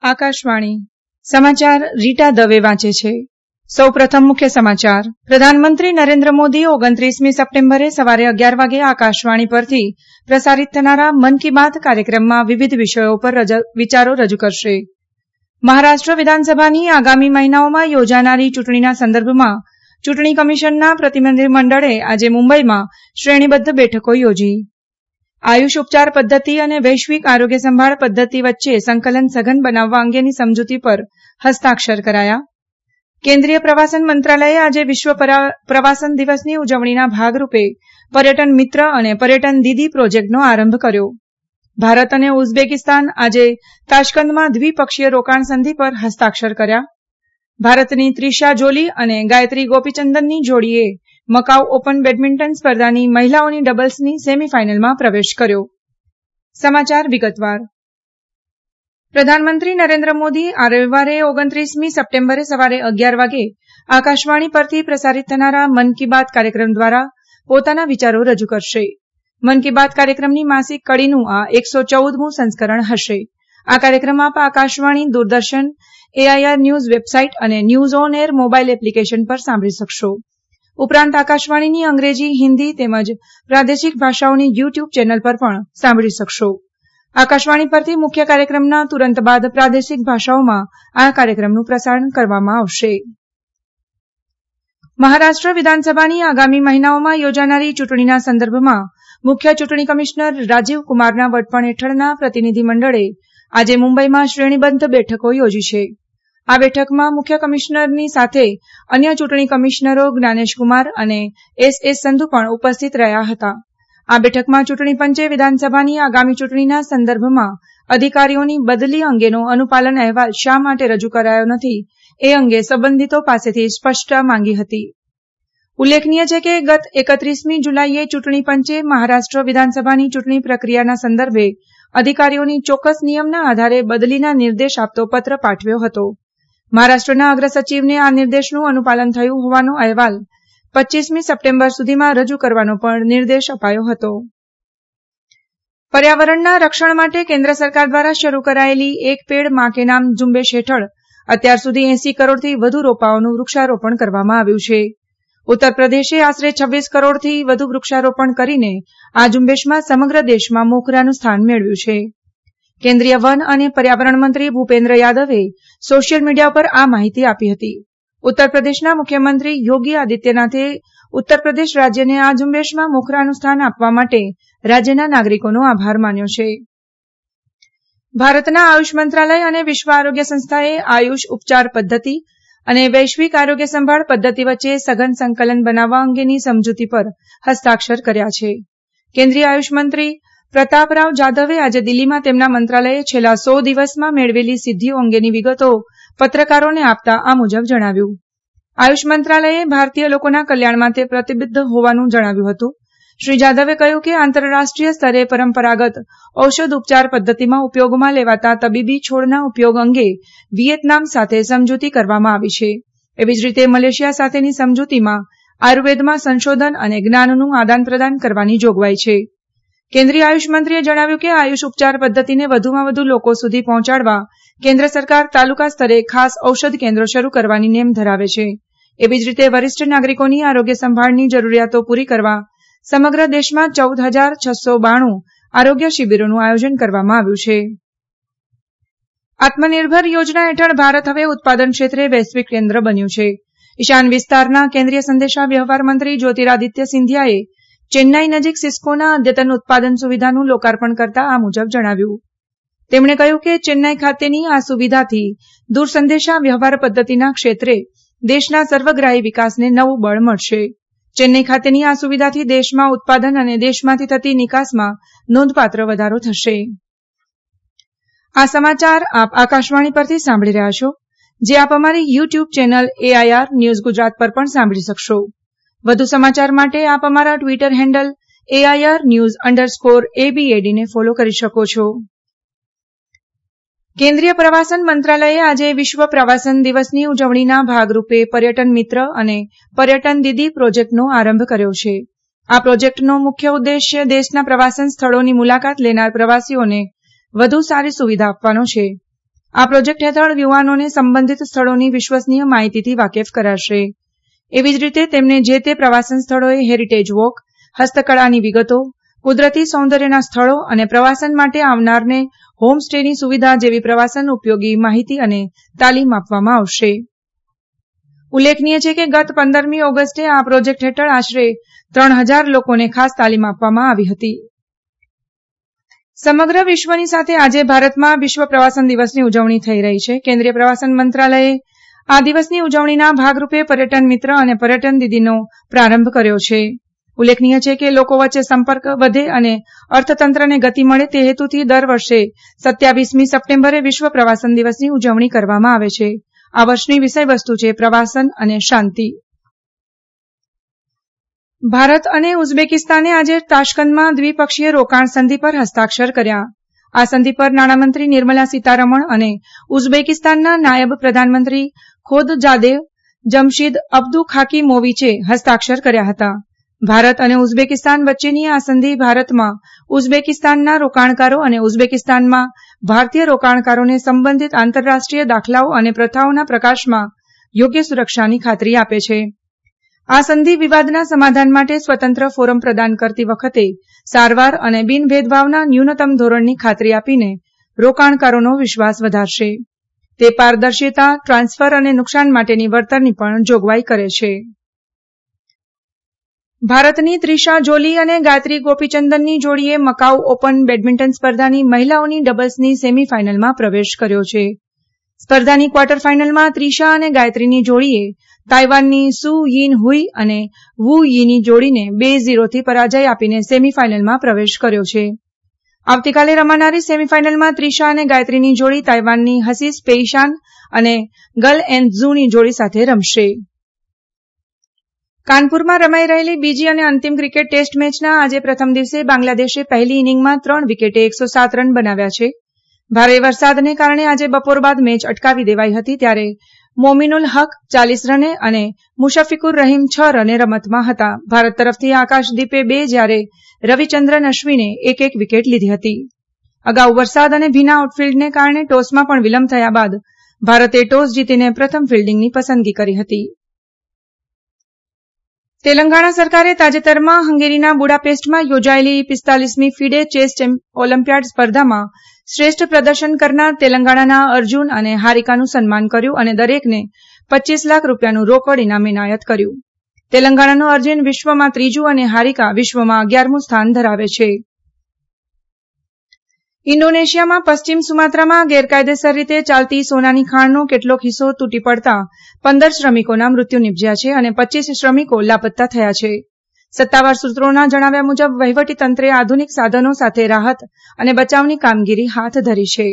આકાશવાણી સમાચાર રીટા દવે વાંચે છે. સૌપ્રથમ મુખ્ય સમાચાર. પ્રધાનમંત્રી નરેન્દ્ર મોદી 29મી સપ્ટેમ્બરે સવારે 11 વાગે આકાશવાણી પરથી પ્રસારિત થનારા મન કી બાત કાર્યક્રમમાં વિવિધ વિષયો પર વિચારો રજૂ કરશે. મહારાષ્ટ્ર વિધાનસભાની આગામી મહિનાઓમાં યોજાનારી ચૂંટણીના સંદર્ભમાં ચૂંટણી કમિશનના પ્રતિનિધિમંડળે આજે મુંબઈમાં શ્રેણીબદ્ધ બેઠકો યોજી. આયુષ ઉપચાર પદ્ધતિ અને વૈશ્વિક આરોગ્ય સંભાળ પદ્ધતિ વચ્ચે સંકલન સઘન બનાવવા અંગેની સમજૂતી પર હસ્તાક્ષર કરાયા. કેન્દ્રીય પ્રવાસન મંત્રાલયે આજે વિશ્વ પ્રવાસન દિવસની ઉજવણીના ભાગરૂપે પર્યટન મિત્ર અને પર્યટન દીદી પ્રોજેક્ટનો આરંભ કર્યો. ભારત અને ઉઝબેકિસ્તાન આજે તાશ્કંદમાં દ્વિપક્ષીય રોકાણ સંધિ પર હસ્તાક્ષર કર્યા. ભારતની ત્રિશા જોલી અને ગાયત્રી ગોપીચંદનની જોડીએ મકાઉ ઓપન બેડમિન્ટન સ્પર્ધાની મહિલાઓની ડબલ્સની સેમીફાઇનલમાં પ્રવેશ કર્યો. સમાચાર વિગતવાર. પ્રધાનમંત્રી નરેન્દ્ર મોદી આ રવિવારે 29મી સપ્ટેમ્બરે સવારે 11 વાગે આકાશવાણી પરથી પ્રસારિત થનારા મન કી બાત કાર્યક્રમ દ્વારા પોતાના વિચારો રજૂ કરશે. મન કી બાત કાર્યક્રમની માસિક કડીનું આ 114મું સંસ્કરણ હશે. આ કાર્યક્રમ આપ Akashvani, Doordarshan, AIR news website અને news on air mobile application પર સાંભળી શકશો. ઉપરાંત આકાશવાણીની અંગ્રેજી, હિન્દી તેમજ પ્રાદેશિક ભાષાઓની યુટ્યુબ ચેનલ પર પણ સાંભળી શકશો. આકાશવાણી પરથી મુખ્ય કાર્યક્રમના તુરંત બાદ પ્રાદેશિક ભાષાઓમાં આ કાર્યક્રમનું પ્રસારણ કરવામાં આવશે. મહારાષ્ટ્ર વિધાનસભાની આગામી મહિનાઓમાં યોજાનારી ચૂંટણીના સંદર્ભમાં મુખ્ય ચૂંટણી કમિશનર રાજીવ કુમારના વડપણ હેઠળના પ્રતિનિધિમંડળે આજે મુંબઈમાં શ્રેણીબદ્ધ બેઠકો યોજી છે. આ બેઠકમાં મુખ્ય કમિશનરની સાથે અન્ય ચૂંટણી કમિશનરો જ્ઞાનેશ કુમાર અને SS સંધુ પણ ઉપસ્થિત રહ્યા હતા. આ બેઠકમાં ચૂંટણી પંચે વિધાનસભાની આગામી ચૂંટણીના સંદર્ભમાં અધિકારીઓની બદલી અંગેનો અનુપાલન અહેવાલ શા માટે રજૂ કરાયો નથી એ અંગે સંબંધિતો પાસેથી સ્પષ્ટતા માંગી હતી. ઉલ્લેખનીય છે કે ગત 31મી જુલાઈએ ચૂંટણી પંચે મહારાષ્ટ્ર વિધાનસભાની ચૂંટણી પ્રક્રિયાના સંદર્ભે અધિકારીઓની ચોક્કસ નિયમના આધારે બદલીના નિર્દેશ આપતો પત્ર પાઠવ્યો હતો. મહારાષ્ટ્રના અગ્ર સચિવને આ નિર્દેશનું અનુપાલન થયું હોવાનો અહેવાલ 25મી સપ્ટેમ્બર સુધીમાં રજૂ કરવાનો પણ નિર્દેશ અપાયો હતો. પર્યાવરણના રક્ષણ માટે કેન્દ્ર સરકાર દ્વારા શરૂ કરાયેલી એક પેડ માં કે નામ ઝુંબેશ હેઠળ અત્યાર સુધી 80 કરોડથી વધુ રોપાઓનું વૃક્ષારોપણ કરવામાં આવ્યું છે. ઉત્તર પ્રદેશે આશરે 26 કરોડથી વધુ વૃક્ષારોપણ કરીને આ ઝુંબેશમાં સમગ્ર દેશમાં મોખરાનું સ્થાન મેળવ્યું છે. કેન્દ્રીય વન અને પર્યાવરણ મંત્રી ભૂપેન્દ્ર યાદવે સોશિયલ મીડિયા પર આ માહિતી આપી હતી. ઉત્તર પ્રદેશના મુખ્યમંત્રી યોગી આદિત્યનાથે ઉત્તર પ્રદેશ રાજ્યને આ ઝુંબેશમાં મોખરાનું સ્થાન આપવા માટે રાજ્યના નાગરિકોનો આભાર માન્યો છે. ભારતના આયુષ મંત્રાલય અને વિશ્વ આરોગ્ય સંસ્થાએ આયુષ ઉપચાર પદ્ધતિ અને વૈશ્વિક આરોગ્ય સંભાળ પદ્ધતિ વચ્ચે સઘન સંકલન બનાવવા અંગેની સમજૂતી પર હસ્તાક્ષર કર્યા છે. કેન્દ્રીય આયુષ મંત્રી પ્રતાપરાવ જાધવે આજે દિલ્હીમાં તેમના મંત્રાલયે છેલ્લા 100 દિવસમાં મેળવેલી સિદ્ધિઓ અંગેની વિગતો પત્રકારોને આપતા આ મુજબ જણાવ્યું. આયુષ મંત્રાલયે ભારતીય લોકોના કલ્યાણ માટે પ્રતિબદ્ધ હોવાનું જણાવ્યું હતું. શ્રી જાધવે કહ્યું કે આંતરરાષ્ટ્રીય સ્તરે પરંપરાગત ઔષધ ઉપચાર પદ્ધતિમાં ઉપયોગમાં લેવાતા તબીબી છોડના ઉપયોગ અંગે વિયેતનામ સાથે સમજૂતી કરવામાં આવી છે. એવી જ રીતે મલેશિયા સાથેની સમજૂતીમાં આયુર્વેદમાં સંશોધન અને જ્ઞાનનું આદાન પ્રદાન કરવાની જોગવાઈ છે. કેન્દ્રીય આયુષ મંત્રીએ જણાવ્યું કે આયુષ ઉપચાર પદ્ધતિને વધુમાં વધુ લોકો સુધી પહોંચાડવા કેન્દ્ર સરકાર તાલુકા સ્તરે ખાસ ઔષધ કેન્દ્રો શરૂ કરવાની નેમ ધરાવે છે. એવી જ રીતે વરિષ્ઠ નાગરિકોની આરોગ્ય સંભાળની જરૂરિયાતો પૂરી કરવા સમગ્ર દેશમાં 14,692 આરોગ્ય શિબિરોનું આયોજન કરવામાં આવ્યું છે. આત્મનિર્ભર યોજના હેઠળ ભારત હવે ઉત્પાદન ક્ષેત્રે વૈશ્વિક કેન્દ્ર બન્યું છે. ઈશાન વિસ્તારના કેન્દ્રીય સંદેશા વ્યવહાર મંત્રી જ્યોતિરાદિત્ય સિંધિયાએ ચેન્નાઈ નજીક સિસ્કોના અદ્યતન ઉત્પાદન સુવિધાનું લોકાર્પણ કરતા આ મુજબ જણાવ્યું. તેમણે કહ્યું કે ચેન્નાઈ ખાતેની આ સુવિધાથી દૂરસંદેશા વ્યવહાર પદ્ધતિના ક્ષેત્રે દેશના સર્વગ્રાહી વિકાસને નવું બળ મળશે. ચેન્નાઈ ખાતેની આ સુવિધાથી દેશમાં ઉત્પાદન અને દેશમાંથી થતી નિકાસમાં નોંધપાત્ર વધારો થશે. આ સમાચાર આપ આકાશવાણી પરથી સાંભળી રહ્યા છો, જે આપ અમારી YouTube channel AIR news Gujarat પર પણ સાંભળી શકશો. વધુ સમાચાર માટે આપ અમારા ટ્વિટર હેન્ડલ AIR_news_ABAD ને ફોલો કરી શકો છો. કેન્દ્રીય પ્રવાસન મંત્રાલયે આજે વિશ્વ પ્રવાસન દિવસની ઉજવણીના ભાગરૂપે પર્યટન મિત્ર અને પર્યટન દીદી પ્રોજેક્ટનો આરંભ કર્યો છે. આ પ્રોજેક્ટનો મુખ્ય ઉદ્દેશ્ય દેશના પ્રવાસન સ્થળોની મુલાકાત લેનાર પ્રવાસીઓને વધુ સારી સુવિધા આપવાનો છે. આ પ્રોજેક્ટ હેઠળ યુવાનોને સંબંધિત સ્થળોની વિશ્વસનીય માહિતીથી વાકેફ કરાશે. એવી જ રીતે તેમને જે તે પ્રવાસન સ્થળોએ હેરિટેજ વોક, હસ્તકળાની વિગતો, કુદરતી સૌંદર્યના સ્થળો અને પ્રવાસન માટે આવનારને હોમ સ્ટેની સુવિધા જેવી પ્રવાસન ઉપયોગી માહિતી અને તાલીમ આપવામાં આવશે. ઉલ્લેખનીય છે કે ગત 15મી ઓગસ્ટે આ પ્રોજેક્ટ હેઠળ આશરે 3000 લોકોને ખાસ તાલીમ આપવામાં આવી હતી. સમગ્ર વિશ્વની સાથે આજે ભારતમાં વિશ્વ પ્રવાસન દિવસની ઉજવણી થઈ રહી છે. કેન્દ્રીય પ્રવાસન મંત્રાલયે આ દિવસની ઉજવણીના ભાગરૂપે પર્યટન મિત્ર અને પર્યટન દીદીનો પ્રારંભ કર્યો છે. ઉલ્લેખનીય છે કે લોકો વચ્ચે સંપર્ક વધે અને અર્થતંત્રને ગતિ મળે તે હેતુથી દર વર્ષે 27મી સપ્ટેમ્બરે વિશ્વ પ્રવાસન દિવસની ઉજવણી કરવામાં આવે છે. આ વર્ષની વિષયવસ્તુ છે પ્રવાસન અને શાંતિ. ભારત અને ઉઝબેકિસ્તાને આજે તાશ્કંદમાં દ્વિપક્ષીય રોકાણ સંધિ પર હસ્તાક્ષર કર્યા. આ સંધિ પર નાણામંત્રી નિર્મલા સીતારમણ અને ઉઝબેકિસ્તાનના નાયબ પ્રધાનમંત્રી ખોદજાદેવ જમશીદ અબ્દુખાકીમોવિચે હસ્તાક્ષર કર્યા હતા. ભારત અને ઉઝબેકિસ્તાન વચ્ચેની આ સંધિ ભારતમાં ઉઝબેકિસ્તાનના રોકાણકારો અને ઉઝબેકિસ્તાનમાં ભારતીય રોકાણકારોને સંબંધિત આંતરરાષ્ટ્રીય દાખલાઓ અને પ્રથાઓના પ્રકાશમાં યોગ્ય સુરક્ષાની ખાતરી આપે છે. આ સંધિ વિવાદના સમાધાન માટે સ્વતંત્ર ફોરમ પ્રદાન કરતી વખતે સારવાર અને બિનભેદભાવના ન્યૂનતમ ધોરણની ખાતરી આપીને રોકાણકારોનો વિશ્વાસ વધારશે. તે પારદર્શિતા, ટ્રાન્સફર અને નુકસાન માટેની વળતરની પણ જોગવાઈ કરે છે. ભારતની ત્રિશા જોલી અને ગાયત્રી ગોપીચંદનની જોડીએ મકાઉ ઓપન બેડમિન્ટન સ્પર્ધાની મહિલાઓની ડબલ્સની સેમીફાઇનલમાં પ્રવેશ કર્યો છે. સ્પર્ધાની ક્વાર્ટર ફાઇનલમાં ત્રિશા અને ગાયત્રીની જોડીએ તાઇવાનની સુ યિન હુઈ અને વુ યીની જોડીને 2-0થી પરાજય આપીને સેમીફાઇનલમાં પ્રવેશ કર્યો છે. આવતીકાલે રમાનારી સેમીફાઇનલમાં ત્રિશા અને ગાયત્રીની જોડી તાઇવાનની હસીસ પેઇશાન અને ગલ એન્ઝુની જોડી સાથે રમશે. કાનપુરમાં રમાઈ રહેલી બીજી અને અંતિમ ક્રિકેટ ટેસ્ટ મેચના આજે પ્રથમ દિવસે બાંગ્લાદેશે પહેલી ઇનિંગમાં 3 વિકેટે 107 રન બનાવ્યા છે. ભારે વરસાદને કારણે આજે બપોર બાદ મેચ અટકાવી દેવાઈ હતી ત્યારે મોમિનુલ હક 40 રને અને મુશફિકુર રહીમ 6 રને રમતમાં હતા. ભારત તરફથી આકાશદીપે 2 જ્યારે રવિચંદ્રન અશ્વિને 1-1 વિકેટ લીધી હતી. અગાઉ વરસાદ અને ભીના આઉટફિલ્ડને કારણે ટોસમાં પણ વિલંબ થયા બાદ ભારતે ટોસ જીતીને પ્રથમ ફિલ્ડિંગની પસંદગી કરી હતી. તેલંગાણા સરકારે તાજેતરમાં હંગેરીના બુડાપેસ્ટમાં યોજાયેલી 45મી ફિડે ચેસ ઓલિમ્પિયાડ સ્પર્ધામાં શ્રેષ્ઠ પ્રદર્શન કરનાર તેલંગાણાના અર્જુન અને હારિકાનું સન્માન કર્યું અને દરેકને 25 લાખ રૂપિયાનું રોકડ ઇનામ એનાયત કર્યું. તેલંગાણાનો અર્જુન વિશ્વમાં 3જું અને હારિકા વિશ્વમાં 11મું સ્થાન ધરાવે છે. ઇન્ડોનેશિયામાં પશ્ચિમ સુમાત્રામાં ગેરકાયદેસર રીતે ચાલતી સોનાની ખાણનો કેટલોક હિસ્સો તૂટી પડતા 15 શ્રમિકોના મૃત્યુ નિપજ્યા છે અને 25 શ્રમિકો લાપત્તા થયા છે. સત્તાવાર સૂત્રોના જણાવ્યા મુજબ વહીવટીતંત્રે આધુનિક સાધનો સાથે રાહત અને બચાવની કામગીરી હાથ ધરી છે.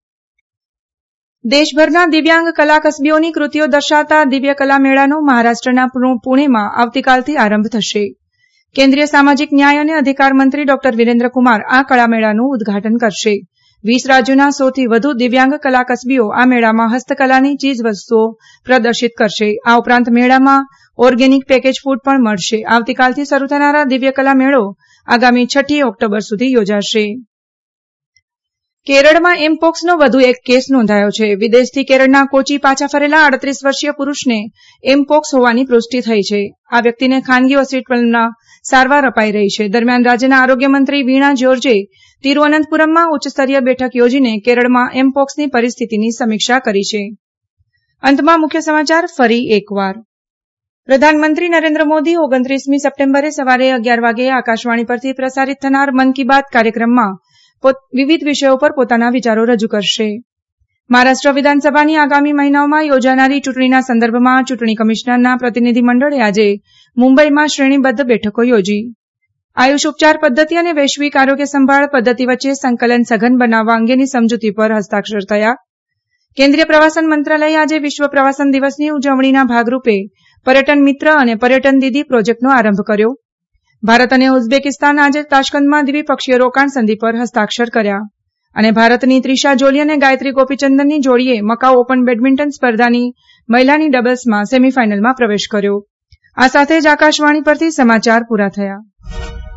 દેશભરના દિવ્યાંગ કલા કસબીઓની કૃતિઓ દર્શાવતા દિવ્ય કલા મેળાનો મહારાષ્ટ્રના પુણેમાં આવતીકાલથી આરંભ થશે. કેન્દ્રીય સામાજિક ન્યાય અને અધિકાર મંત્રી ડોક્ટર વિરેન્દ્રકુમાર આ કળામેળાનું ઉદઘાટન કરશે. 20 રાજ્યોના સૌથી વધુ દિવ્યાંગ કલા કસબીઓ આ મેળામાં હસ્તકલાની ચીજવસ્તુઓ પ્રદર્શિત કરશે. આ ઉપરાંત મેળામાં ઓર્ગેનિક પેકેજ ફૂડ પણ મળશે. આવતીકાલથી શરૂ થનારા દિવ્ય કલા મેળો આગામી 6 ઓક્ટોબર સુધી યોજાશે. કેરળમાં એમપોક્સનો વધુ એક કેસ નોંધાયો છે. વિદેશથી કેરળના કોચી પાછા ફરેલા 38 વર્ષીય પુરુષને એમપોક્સ હોવાની પુષ્ટિ થઈ છે. આ વ્યક્તિને ખાનગી હોસ્પિટલમાં સારવાર અપાઈ રહી છે. દરમિયાન રાજ્યના આરોગ્ય મંત્રી વીણા જ્યોર્જે તિરુવનંતપુરમમાં ઉચ્ચસ્તરીય બેઠક યોજીને કેરળમાં એમપોક્સની પરિસ્થિતિની સમીક્ષા કરી છે. અંતમાં મુખ્ય સમાચાર ફરી એકવાર. પ્રધાનમંત્રી નરેન્દ્ર મોદી 29મી સપ્ટેમ્બરે સવારે 11 વાગે આકાશવાણી પરથી પ્રસારિત થનાર મન કી બાત કાર્યક્રમમાં વિવિધ વિષયો પર પોતાના વિચારો રજૂ કરશે. મહારાષ્ટ્ર વિધાનસભાની આગામી મહિનાઓમાં યોજાનારી ચૂંટણીના સંદર્ભમાં ચૂંટણી કમિશનરના પ્રતિનિધિમંડળે આજે મુંબઈમાં શ્રેણીબદ્ધ બેઠકો યોજી. આયુષ ઉપચાર પદ્ધતિ અને વૈશ્વિક આરોગ્ય સંભાળ પદ્ધતિ વચ્ચે સંકલન સઘન બનાવવા અંગેની સમજૂતી પર હસ્તાક્ષર થયા. કેન્દ્રીય પ્રવાસન મંત્રાલયે આજે વિશ્વ પ્રવાસન દિવસની ઉજવણીના ભાગરૂપે પર્યટન મિત્ર અને પર્યટન દીદી પ્રોજેક્ટનો આરંભ કર્યો. ભારત અને ઉઝબેકિસ્તાન આજે તાશ્કંદમાં દ્વિપક્ષીય રોકાણ સંધિ પર હસ્તાક્ષર કર્યા અને ભારતની ત્રિશા જોલી અને ગાયત્રી ગોપીચંદનની જોડીએ મકાઉ ઓપન બેડમિન્ટન સ્પર્ધાની મહિલાની ડબલ્સમાં સેમીફાઇનલમાં પ્રવેશ કર્યો. આ સાથે જ આકાશવાણી પરથી સમાચાર પૂરા થયા.